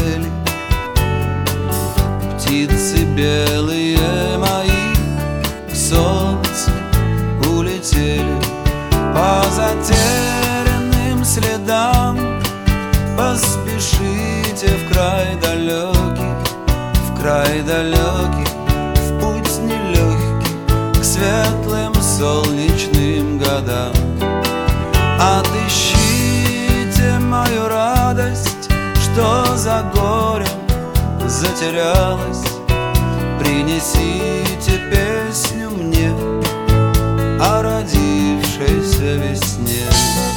улетели, птицы белые мои к солнцу улетели. По затерянным следам поспешите в край далекий, в край далекий, в путь нелегкий к светлым солнечным годам. Отыщите мою радость, что за горем затерялась. Принесите песню мне о родившейся весне.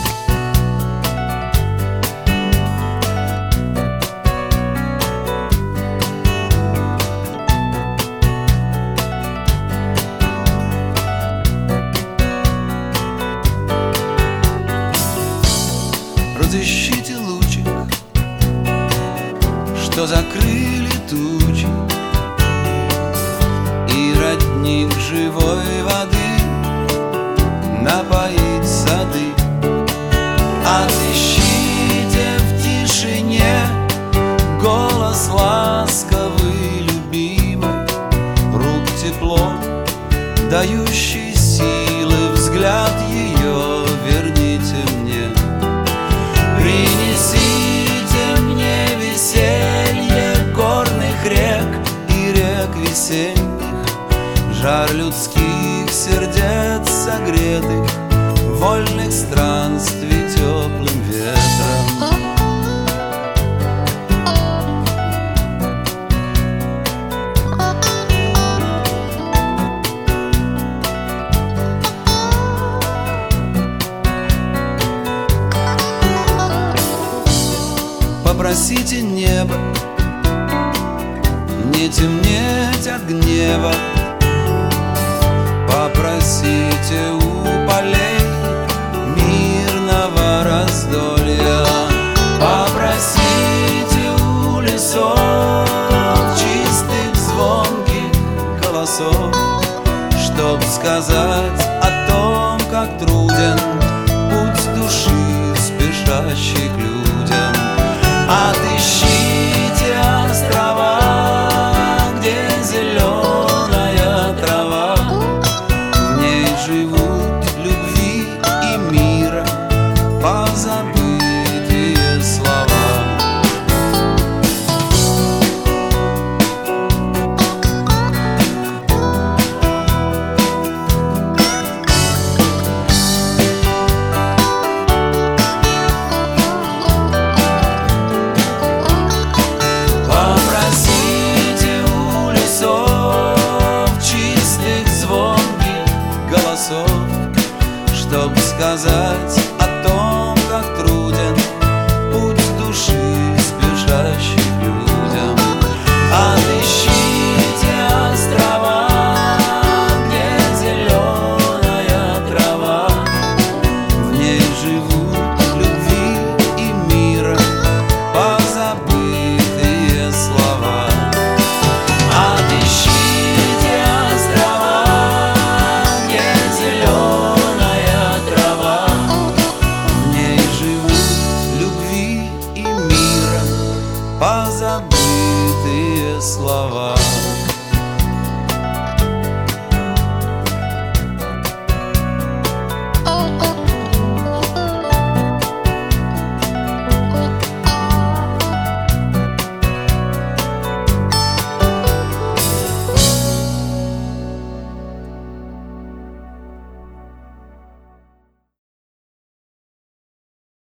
Разыщите лучик, что закрыли тучи, и родник живой воды напоить сады. Отыщите в тишине голос ласковый, любимый, рук тепло, дающий силы, взгляд ее верните мне. Принесите мне веселье горных рек и рек весенних, жар людских сердец согретых, вольных странствий теплым ветром. Попросите небо не темнеть от гнева, попросите у полей мирного раздолья, попросите у лесов чистых звонких голосов, чтоб сказать